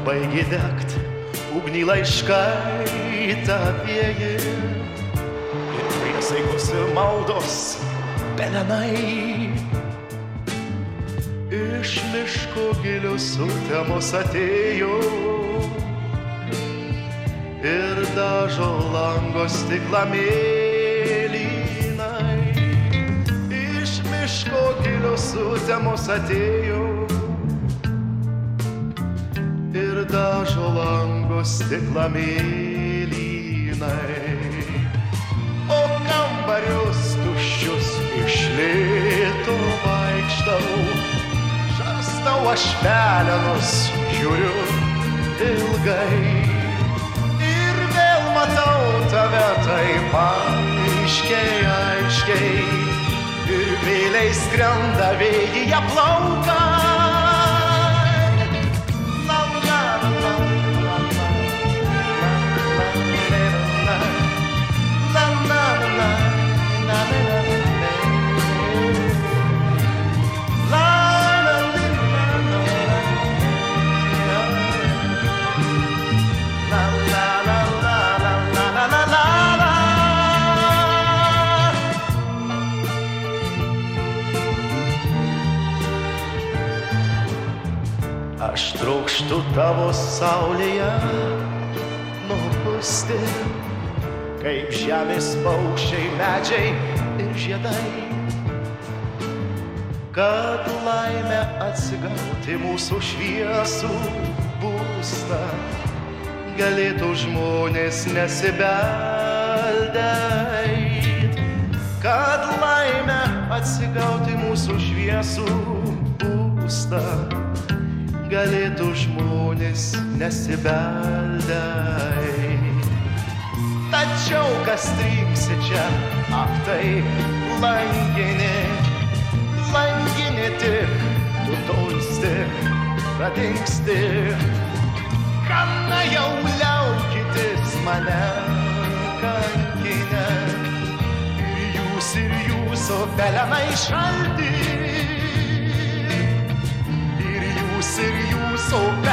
baigė degt, ugnį laiškai tapieji ir priesaikos ir maldos pelenai. Iš miško gilių sutemos atėjo ir dažo lango stiklą mėlynai. Iš miško gilių sutemos atėjo ir dažo lango stiklą mėlynai. O kambarius tuščius iš lėto vaikštau, žarstau aš pelenus, žiūriu ilgai ir vėl matau tave taip aiškiai ir vėliai skrenda vėjyje plaukai. Aš trokštu tavo saulėje nubusti, kaip žemės paukščiai, medžiai ir žiedai, kad laimę atsigauti mūsų šviesų būstą galėtų žmonės nesibeldę, kad laimę atsigauti mūsų šviesų būstą galėtų žmonės nesibeldę. Tačiau kas trinksi čia, ak tai langinė tik, tu tolsti, pradingsti. Kana jau liaukytis mane kankinę, ir jūsų pelenai šalti. Ir jūsų